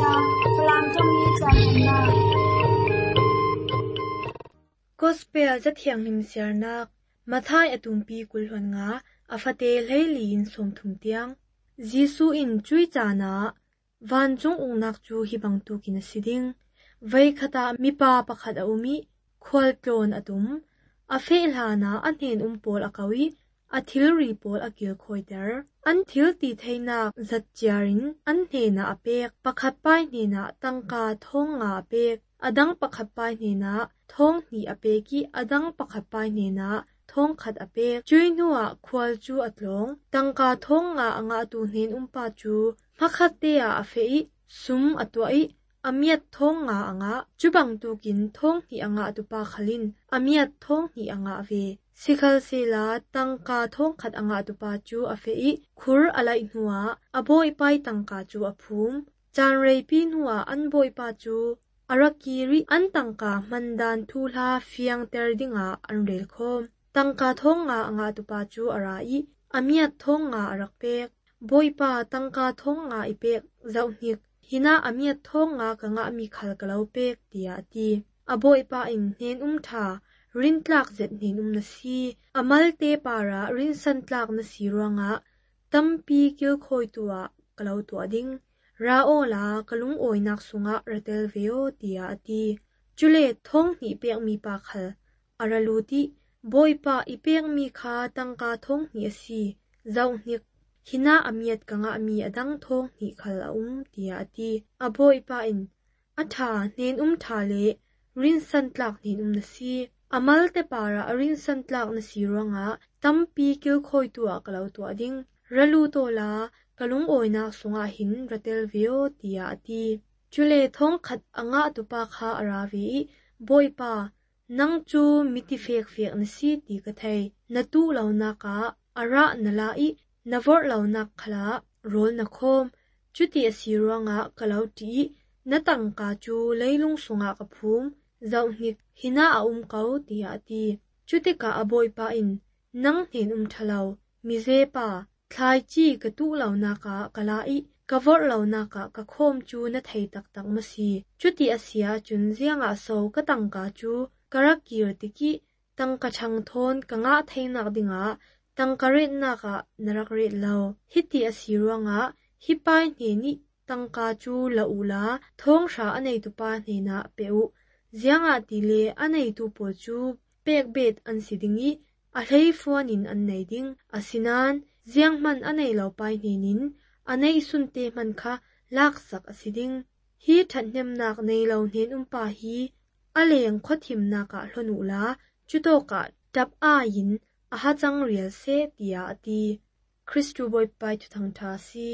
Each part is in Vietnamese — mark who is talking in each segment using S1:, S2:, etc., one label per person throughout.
S1: ฝรั่งจงมีจันนา
S2: ก็สเปลจะเทียงนิมเสียนักมาท้ายอตุมปีกุลหวนงาอาฟาเตลให้ลีนสมทุมเตียงจีซูอินจุยจานาวันจงองนักจูฮิบังตูกินสิดิงไว้ขตามีปาปะขัดอุมิควลโกลนอตุมอาเฟลหานาอันเห็นปอลอากาวิอาทิลรีปอลอากิลคอยเดอร์อันทิลตีเทนักจัดจารินอันเห็นอาเปกปะขัดไปเนนาตังกาทงงาเปกอดังปะขัดไปเนนาทงนีอาเปกีอดังปะขัดไปเนนาทงขัดอาเปกจุยนัวควลจูอัดลงตังกาทงงางาตูเห็นปาจูพะขัดเตียอาเฟอิซุมอตัวอิอามีดทงงาจุบังตูกินทงนีงาตุปาขลินอามีดทงนีงาเวสิคัลเซลาตังกาทงขัดงาตุปาจูอาเฟอิคุรอะไรนัวอโบยไปตังกาจูอภูมิจานเรปีนัวอันโบยปาจูอารักีริอันตังกามันดานทูลาเฟียงเตอร์ดิงาอันเรลคอมตังกาทงงาตุปาจูอาราอิอามีดทงงาอารักเปกโบยปาตังกาทงงาอิเปกเจ้าหนิกฮินาอามีดทงงากะงามีขัลกะลาวเปกเตียตีอโบยปาอินเฮนทารินตลากเจ็ดเฮนนาซีอามัลเตปารารินสันตลากนาซีรังะตัมปีกิลคอยตัวกะลาวตัวดิงราโอลากะลุงโอยนักสุงะระเตลเวโอเตียตีจุเลทงหีเปียกมีปาขัลอาราลูติโบยปาอีเปียกมีคาตังกาทงหีซีเจ้าหนิกฮินาอามีดกะงะมีอดังทงหีขัลเตียตีอโบยปาอินอัฐาเนนทาเลรินสันตลากเนนนาซีอามัลเตปารารินสันตลากนาซีรังะตัมปีกิลคอยตัวกะลาวตัวดิงระลูโตลากะลุงโอยนักสุงะหินระเตลเวโอเตียตีจุเลทงขัดงะตุปาคาอาราวีโบยปานังจูมิติเฟกนาซีตีกะไทนาตูเหล่านักะอาระนลาอินาวร์เหล่านักขลาโรลนักโคมจุติอสีรังะกะลาวตีนตังกาจูเลยลุงสุงะกะภูมิเจ้าหนิกฮินาอาเกาเตียตีจุติกาอโบยปาอินนังเห็นทะลาวมิเซปาคลายจีกะตุเหล่านากากะลาอิกะวอร์เหล่านากากะโคมจูนะไทตักตักมาซีจุติอาเซียจุนเซียงอาโซกะตังกาจูกะรักกีรติกิตังกะชังทนกะงะไทนักดิงาตังกะเรนากะนรักเรลาวฮิติอาศิรังะฮิปายเนนิตังกาจูละอูลาทงชาอเนตุปาเนนะเปอุเจียงอาติเลอันไหนตูปอจูเปกเบ็ดอันสิดิงีอาเลฟวานินอันไหนดิงอาสินานเจียงมันอันไหนเหล่าไปเนนินอันไหนสุนเตมันคะลากสักอาสิดิงฮีทันเนมนักในเหล่าเนนปาฮีอาเลงขดทิมนักะหนุลาจุโตกะจับอายินอาหาจังเรียเซติยาตีคริสตูบอยไปทุทังทาซี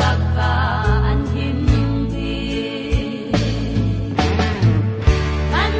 S3: An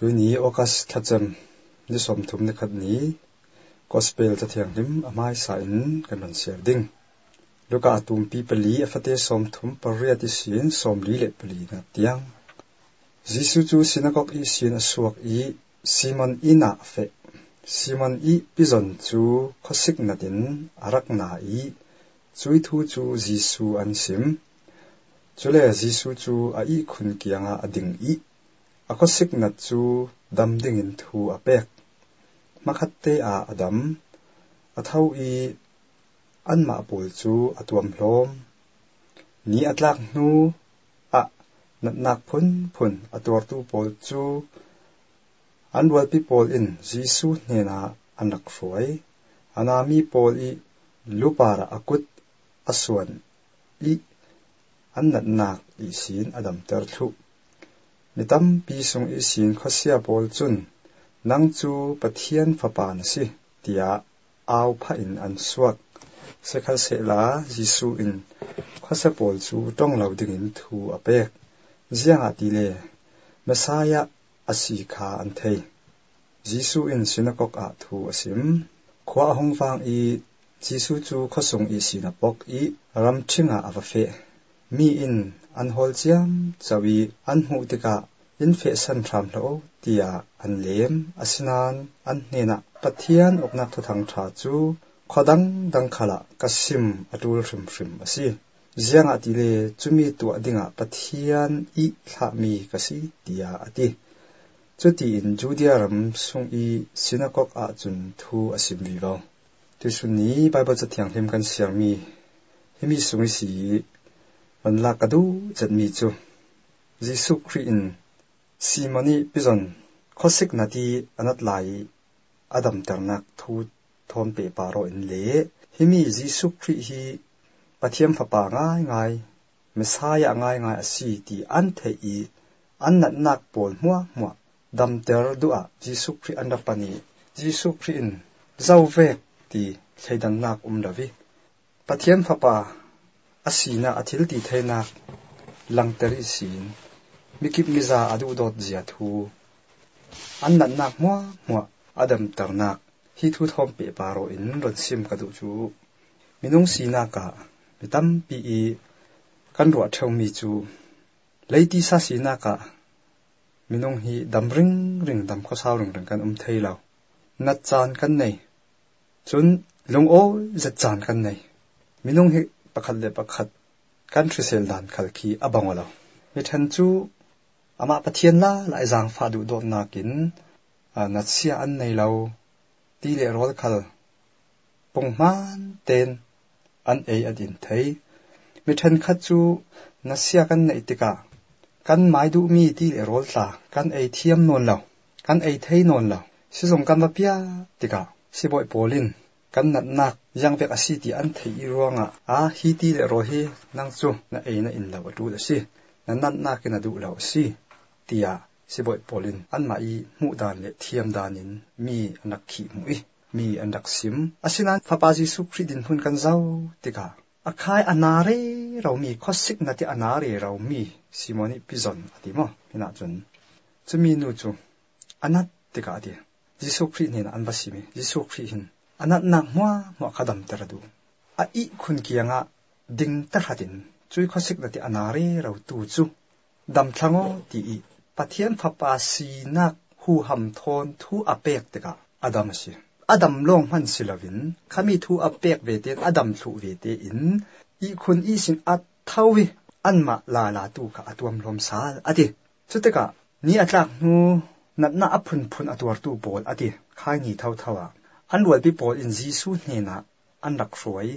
S3: tuй ni okas thacham ni som thum ni khat ni gospel ta thiang lim amai sa in kan ron share ding luka atum pi pali afate som thum pariati sin som li le pali na tiang jisu chu synagogue i sin asuak i simon ina fe simon i pizon chu khosik na din arak na i chui thu chu jisu an sim chule jisu chu a i khun kianga ading i akhosik na chu dam ding in thu apek makhatte a adam athau i anma pol chu atuam hlom ni atlak nu a nak phun ator tu pol chu anwal pi pol in jisu hena anak roi anami pol i lupara akut aswan i annat nak i sin adam ter thu mitam pi sung i sin khosia pol chun nang chu pathian fapa na si tia aw pha in an suak sekhal se la jisu in khosa pol chu tong lo ding in thu apek zianga tile messiah asi kha an thei jisu in synagogue a thu asim khwa hongwang i jisu chu khosung i sina pok i ram thinga awafe mi in an hol chiam chawi an hu tika in fe san thram lo tia an lem asinan an hena pathian oknak thothang tha chu khodang dang khala kasim atul hrim asi ziang atile chumi tu adinga pathian i thami kasi tia ati chuti in judea ram sung i synagogue a chun thu asim vivo tisuni bible chathiang him kan siami himi sungi si manla kadu chatmi chu jisu christ simoni pizon khosik nati anat lai adam ternak thu thon pe paro in le himi jisu christ hi pathiam phapa ngai messiah ngai asi ti an thei an nat nak pol muwa dam ter du'a jisu christ an rapani jisu christ in zawvek ti theidan nak lawi pathiam phapa asina athil ti theinak langteri sin mikip miza adu dot zia thu an nat nak muwa adam ternak hi thu thom pe paro in ron sim kadu chu minung sina ka mitam pi i kan ro thau mi chu leiti sa sina ka minung hi damring dam kho saw ring kan thei lo nat chan kan nei chun lung o za chan kan nei minung hi pakhat le pakhat kan thrisel dan khalki abangolo mi than chu ama pathian la jang fa du dot nakin natsia an nei lo ti le rol khal pongman ten an ei adin thei mi than khat chu nasia kan nei tika kan mai du mi ti le rol tla kan ei thiam non lo kan ei thei non lo sizong kan ma pia tika siboi polin kan nat nak yang vek asiti an thei ruanga a hi ti le ro hi nang chu na ei na in lo atu la si na nat nak na du lo si tia siboi polin an ma i mu dan le thiam danin mi anak khi mu i mi anak sim asinan phapa jisu christ din hun kan zau tika akhai anare raumi khosik nati anare raumi simoni pizon atimo hina chun chumi nu chu anat tika ati jisu christ ni an basimi jisu christ hin anat nak mo khadam teradu a i khun kianga ding tarhatin chui khosik nati anare rau tu chu dam thango ti i pathian phapa sinak hu ham thon thu apek tika adam si adam long man silavin khami thu apek vete adam thu vete in i khun i sin at thawi anma la tu ka atuam lom sal ati chuteka ni atlak nu natna aphun atwar tu bol ati khai ni thawa anwal pi pol in jisu hena anrak roi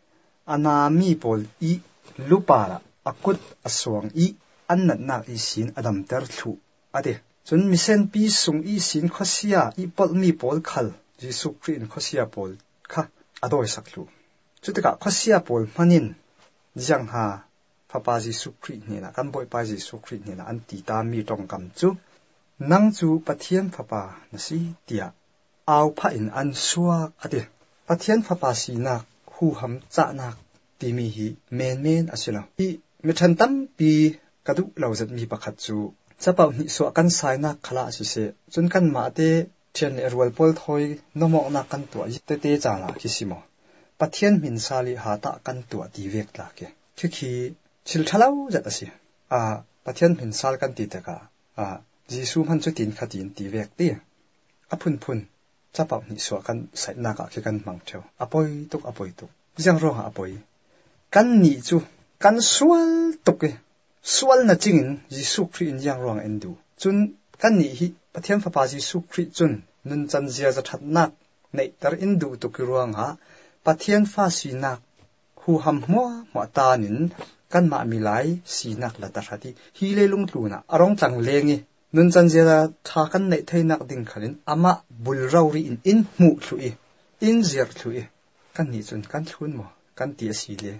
S3: anami pol i lupara akut aswang i annat nak i sin adam ter thu ati chun misen pi sung i sin khosia i pol mi pol khal jisu christ khosia pol kha adoi saklu chuteka khosia pol manin jang ha phapa jisu christ ni na kan boi pa jisu christ ni na an ti ta mi tong kam chu nang chu pathian phapa na si tia aw pha in an suak ati pathian phapa si na hu ham cha nak ti mi hi men asila i mithan tam pi kadu lauzat mi pakhat chu chapau ni so kan sai na khala si se chun kan ma te thian le rual pol thoi nomok na kan tu te te chana kisimo pathian min sali ha ta kan tu ti vek la ke khi chil thalau jat asi pathian min sal kan ti taka jisu han chu tin khatin ti vek ti aphun phun chapau ni so kan sai na ka ke kan mang theu apoi tuk jang ro ha apoi kan ni chu kan sual tuk ke sual na chingin jisu khri in yang rong endu chun kan ni hi pathian fa pa jisu khri chun nun chan zia za that nak nei tar endu tu ki ruang ha pathian fa si nak hu ham mo ta nin kan ma mi lai si nak la ta thati hi le lung tu na arong tlang lengi nun chan zia tha kan nei thei nak ding khalin ama bul rauri in mu thui in zir thui kan ni chun kan thun mo kan ti si le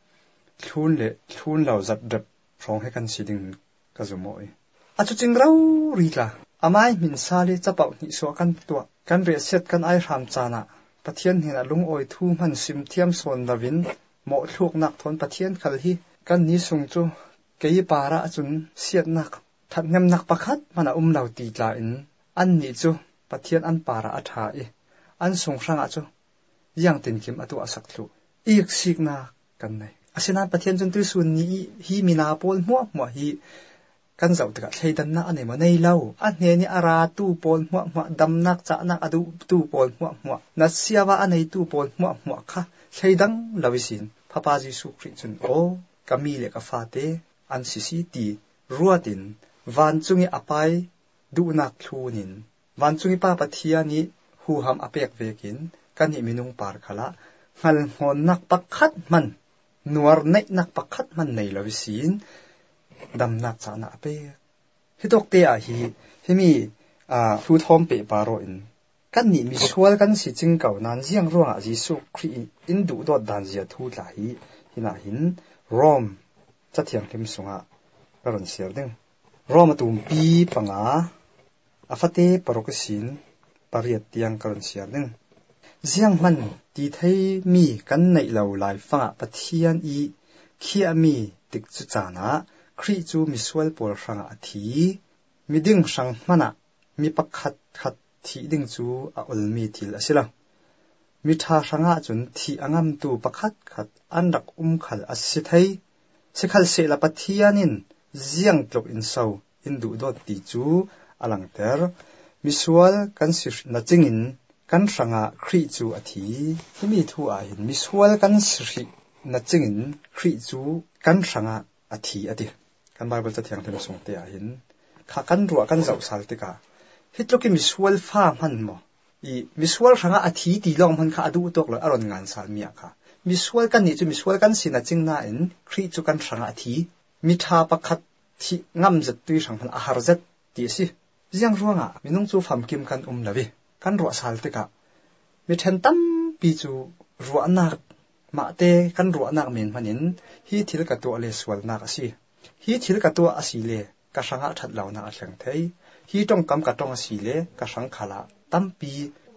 S3: thun lau zat dap rong he kan siding ka zumoi achu chingrau ri la amai min sali chapau ni so kan tua kan re set kan ai ram chana pathian hina lung oi thu man sim thiam son lavin mo thluk nak thon pathian khal hi kan ni sung chu kei para chun siat nak that ngam nak pakhat mana lau ti tla in an ni chu pathian an para atha e an sung ranga chu yang tin kim atu asak thlu ik sik na kan nei asina pathian chun tu sun ni hi mina pol mo hi kan zau taka thleidan na ane ma nei lau a hne ni ara tu pol mo dam nak cha nak adu tu pol mo na siawa anei tu pol mo kha thleidang lawisin phapa jisu khri chun o kami le ka fate an sisi ti ruatin van chungi apai du nak thunin van chungi pa pathia ni hu ham apek vekin kan ni minung par khala ngal hon nak pakhat man nuar nei nak pakhat man nei lawisin dam nak cha na pe hitok te a hi hemi fu thom pe paro in kan ni mi sual kan si ching kau nan jiang ruang a jisu khri in du dot dan zia thu la hi hina hin rom chathiang him sunga karon siar ding rom atum pi panga afate parokasin pariat tiang karon siar ding jiang man ti thei mi kan nei lo lai fa pathian i khia mi tik chu chana khri chu mi sual pol ranga athi mi ding sang mana mi pakhat khat thi ding chu a olmi thil asila mi tha ranga chun thi angam tu pakhat khat anrak khal asithai sikhal se la pathianin jiang tlok in sau hindu dot ti chu alangter mi sual kan sir na chingin kan ranga khri chu athi himi thu a hin mi sual kan sri na chingin khri chu kan ranga athi ati kan bible ta thiang them song te a hin kha kan ruwa kan zau sal te ka hitloki mi sual fa man mo i mi sual ranga athi ti long man kha adu tok lo aron ngan sal mia kha mi sual kan ni chu mi sual kan sina chingna in khri chu kan ranga athi mi tha pakhat thi ngam zat tui sang man a har zat ti si jiang ruanga minung chu pham kim kan lawi kan ro sal te ka mi then tam pi chu ro anak ma te kan ro anak men manin hi thil ka to le swal nak asi hi thil ka to asi le ka sanga that law na athlang thei hi tong kam ka tong asi le ka sang khala tam pi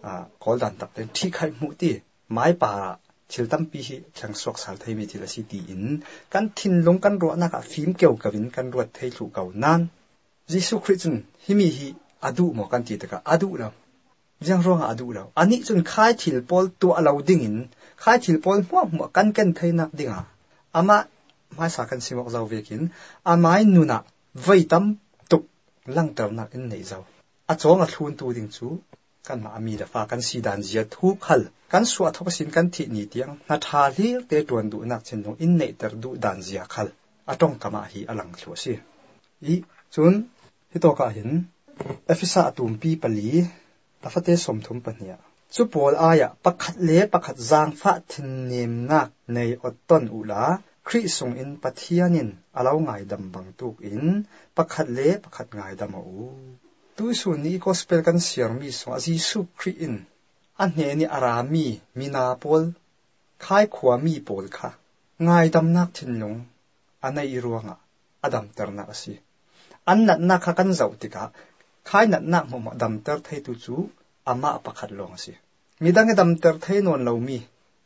S3: kol dan tak ten thi khai mu ti mai pa thil tam pi hi thang sok sal thei mi thil asi ti in kan thin long kan ro anak a phim keu kawin kan ruat thei thu kau nan jisu christian himi hi adu mo kan ti taka adu la jiang ronga adu la ani chun khai thil pol tu alo ding in khai thil pol mo kan ken theina dinga ama mai sa kan simok zau vekin amai nuna veitam tuk lang tar na in nei zau a chonga thlun tu ding chu kan ma ami da fa kan si dan zia thu khal kan suwa thopasin kan thi ni tiang na tha hlir te tuan du nak chen no in nei tar du dan zia khal atong kama hi alang thlu si i chun hitoka hin efisa atum pi pali afate somthum pania chu pol aya pakhat le pakhat zang fa thin nim nak nei otton ula khri sung in pathianin alo ngai dam bang tuk in pakhat le pakhat ngai dam u tu su ni gospel kan siar mi so jisu khri in an hne ni arami mina pol khai khwa mi pol kha ngai dam nak thin lung anai ruanga adam terna asi an nat na kha kan zau tika khai nat na mo dam ter thei tu chu ama pakhat long asi midang dam ter thei non lo mi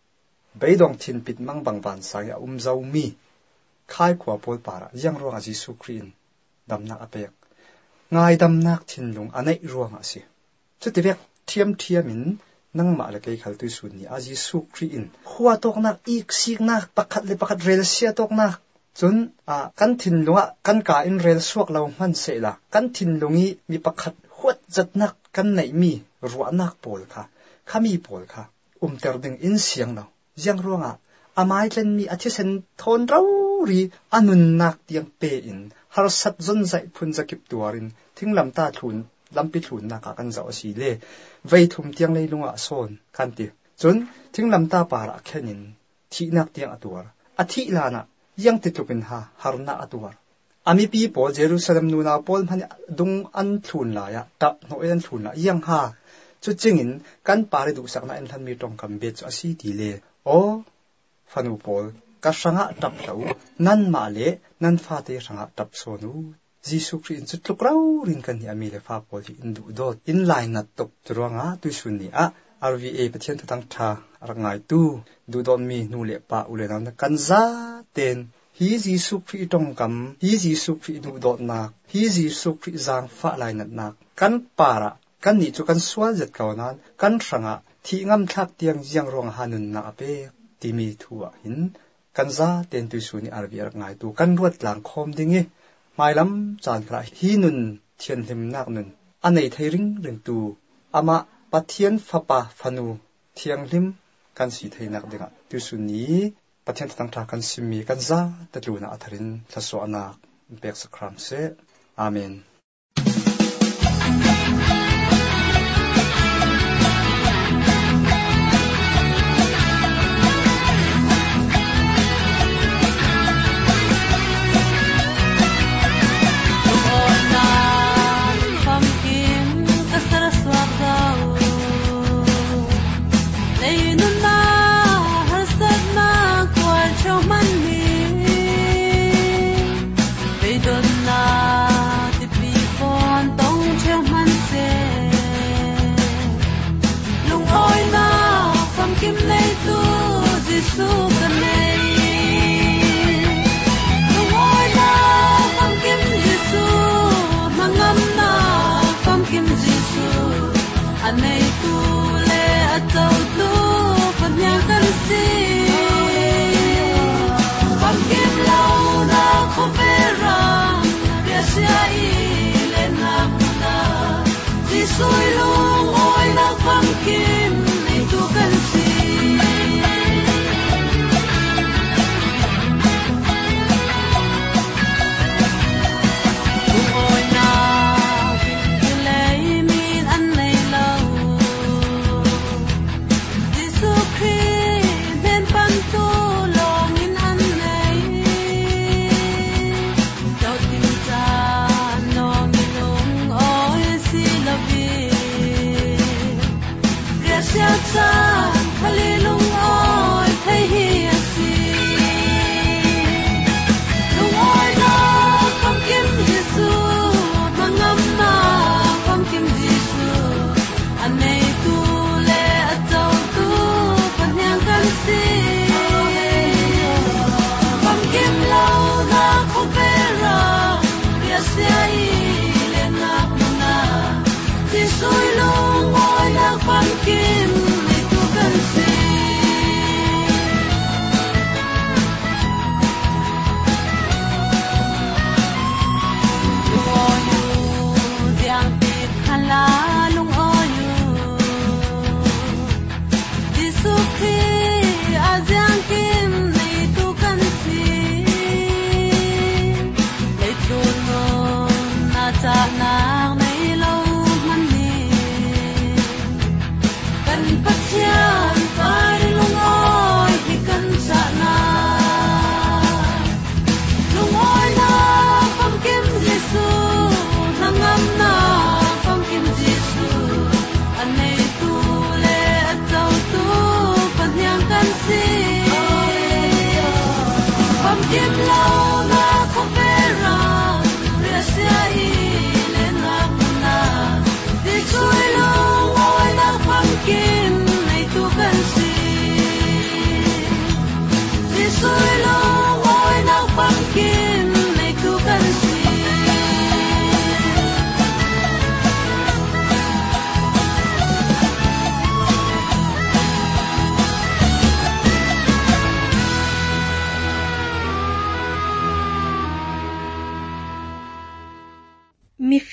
S3: beidong thin pit mang bang ban sa ya zau mi khai khwa pol para yang ro a jisu krin dam na apek ngai dam nak thin lung anei ruang ase chu ti vek thiam in nang ma le kai khal tu su ni a Jesu Christ in huwa tok nak ik sik nak pakhat le pakhat rel sia tok nak chun kan thin lunga kan ka in rel suak lo man se la kan thin lungi mi pakhat huat zat nak kan nei mi ruwa nak pol kha khami pol kha ter ding in siang no jang ruanga amai tlen mi athisen thon rau ri anun nak tiang pe in har sat zon zai phun zakip tuarin thinglam ta thun lampi thun na ka kan zo si le vei thum tiang nei lunga son kan ti chun thinglam ta para khenin thi nak tiang atuar athi lana yang titlupin ha harna atuar ami pi po Jerusalem nu na pol mhan dung an thun la ya ta no en thun la yang ha chu chingin kan pare du sakna en than mi tong kam be chu asi ti le o fanu pol ka sanga tap tau nan ma le nan fa te sanga tap so nu Jesu Christ chu tlukrau rin kan ni ami le fa pol hi indu dot in line na top truanga tu sunni a RVA pathian thang tha rangai tu du don mi nu le pa ule nam kan za ten hi Jesu Christ tong kam hi Jesu Christ du dot na hi Jesu Christ zang fa lai nat nak kan para kan ni chu kan swal zet kaunan kan sanga thi ngam thak tiang jiang rong hanun na ape timi thuwa hin kan za ten tu su ni RVA rangai tu kan ruat lang khom dingi mai lam chan khra hi nun thian hlim nak nun anei theiring ring tu ama pathian fapa fanu thiang hlim kan si theinak dinga tu su ni pathian tang tha kan simmi kan za tatluna atharin thlaso ana pek sakram se amen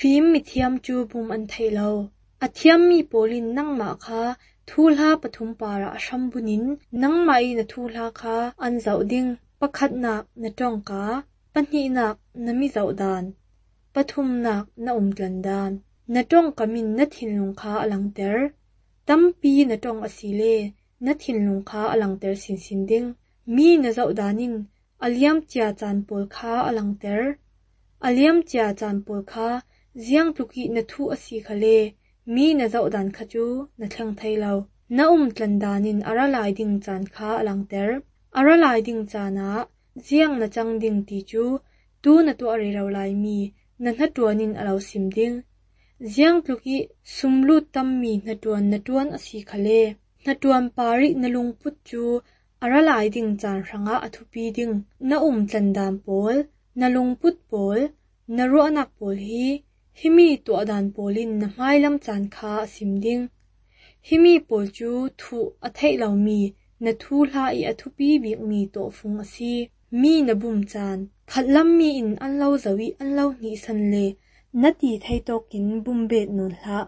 S2: fim mi thiam chu bum an thailo athiam mi polin nangma kha thulha pathum para shambunin nangmai na thulha kha an zauding pakhatnak na tongka panhinak na mi zaudan pathumnak na umtlandan na tongka min na thinlung kha alangter tampi na tong asile na thinlung kha alangter sinsinding mi na zaudanin aliam chia chan pol kha alangter aliam chia chan pol kha ziang tuki na thu asi khale mi na zaudan khachu na thlang thailo na tlandanin aralai ding chan kha alangter aralai ding chana ziang na chang ding ti chu tu na tu ari ro lai mi na hatuanin alo sim ding ziang tuki sumlut tammi na tuan asi khale na tuan pari na lungput chu aralai ding chan ranga athupi ding na tlandam pol na lungput pol na ruanak pol hi himi tu adan polin na hmailam chan kha asim ding himi pol chu thu athei lo mi na thu hla I athupi bik mi to fung asi mi na bum chan khatlam mi in an lo zawi an lo ni san le na ti thei to kin bum bet non hla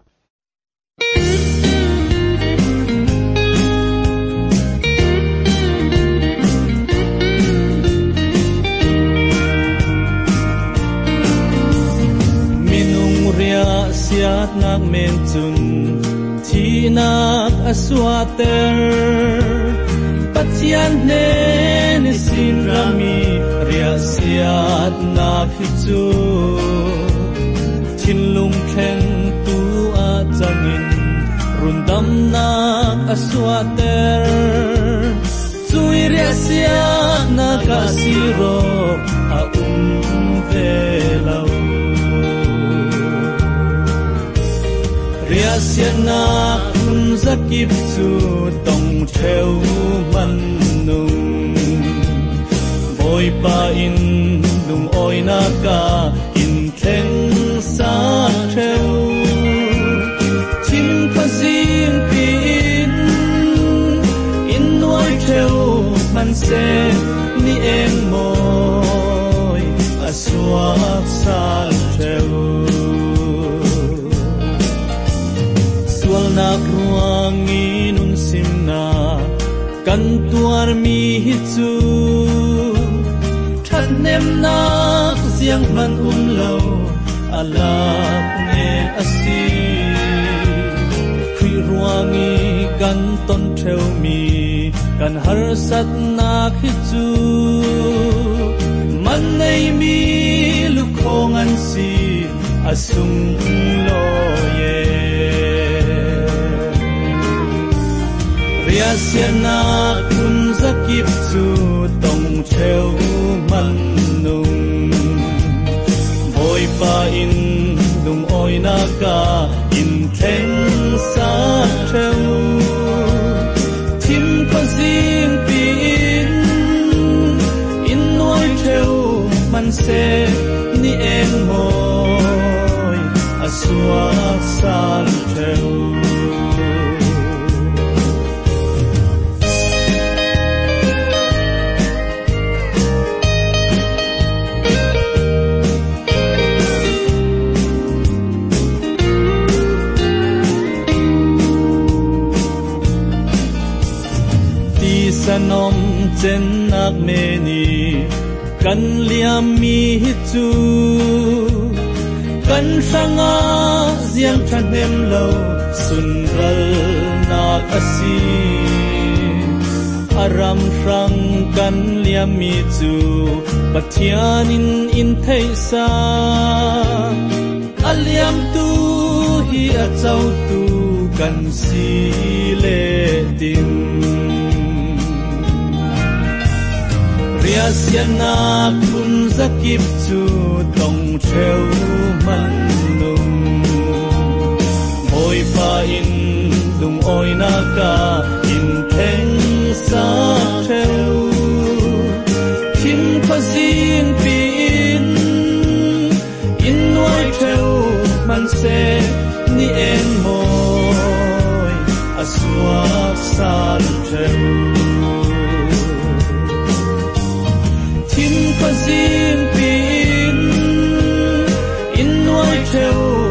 S4: siat nak men chun thi nak aswater pathian ne ni sin rami ria siat nak hi chu thin lung khen tu a changin rundam nak aswater chui ria siat nak asiro a velau Riasiana zakip chu tong theu man nung boy pa in lung oina ka in theng sa theu chim phasim pin in noi theu man se ni em moi aswak sal theu nak ruangi nun simna kan tuar mi hi chu that nem nak ziang man lo alak ne asi khui ruangi kan ton theu mi kan har sat nak hi chu man nei mi lu khong an si asung lo ye Riasiana kun zakip chu tong theu man nung boy pa in lung oina ka in theng sa theu thim pazim pin in noi theu man se ni en moi aswa sal theu sanom chen nak meni kan liam mi hi chu kan sanga ziang thanem lo sun ral nak asi aram sang kan liam mi chu pathianin in thei sa aliam tu hi a chau tu kan si le ding Riasiana kun zakip chu tong theu man nung boy pa in lung oina ka in theng sa theu thin phazin pin in noi theu man se ni en moi aswa sal theu Pazim pin in noi theu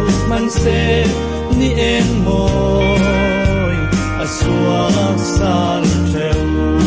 S4: เสนี่เองมอยอสวาสารเทว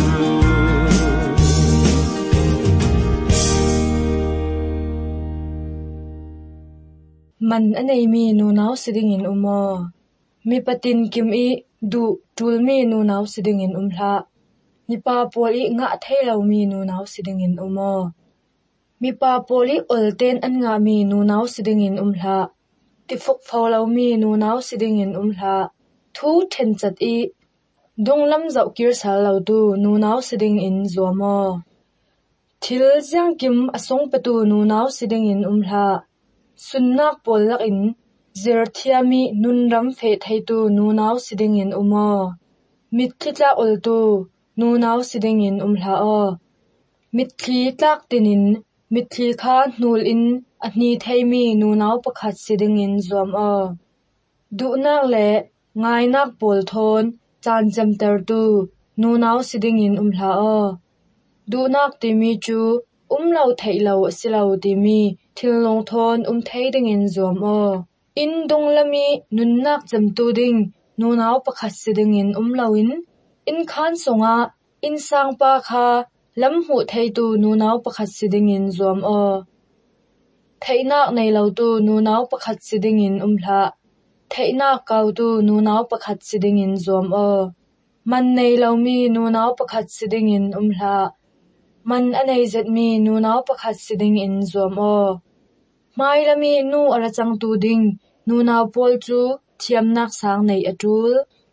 S5: มันอันไหนมีนูนาวสิดิงอินอุโมมีปตินกิมอีดูจูลมีนูนาวสิดิงอินอุมละมีปาโปลีงะเทเลามีนูนาวสิดิงอินอุโมมีปาโปลีอลเตนอันงะมีนูนาวสิดิงอินอุมละติฟกฟาวเลามีนูนาวสิดิงอินอุมละทูเทนจัดอีดงลำเจ้ากิรสาลาวดูนูนาวสิดิงอินจัวโมทิลเจียงกิมอสงปตูนูนาวสิดิงอินอุมละสุนนักปอลลักอินเจรทิอามีนุนรำเฟทให้ตูนูนาวสิดิงอินอุโมมิดทิตลาอลตูนูนาวสิดิงอินอุมละอมิดทีตักตินินมิดทีข้านูลอินอันนี้ไทมีนูนาวประคัดสิดิงอินจวมดูนักเละง่ายนักปอลทนจานจำเตอร์ตูนูนาวสิดิงอินอุมละดูนักติมีจูเลาไทเลาสิเลาติมีทิลลงทนไทดิงอินจวมอินดงละมีนุนนักจำตูดิงนูนาวประคัดสิดิงอินเลาอินขันสงะอินสังปาคาลำหูไทตูนูนาวประคัดสิดิงอินจวมไทนักในเลาตูนูนาวประคัดสิดิงอินละไทนักเกาตูนูนาวประคัดสิดิงอินจวมมันในเลามีนูนาวประคัดสิดิงอินละมันอันไหนจัดมีนูนาวประคัดสิดิงอินจวมไม่ละมีนูอระจังตูดิงนูนาวปอลจูเทียมนักสางในอจูล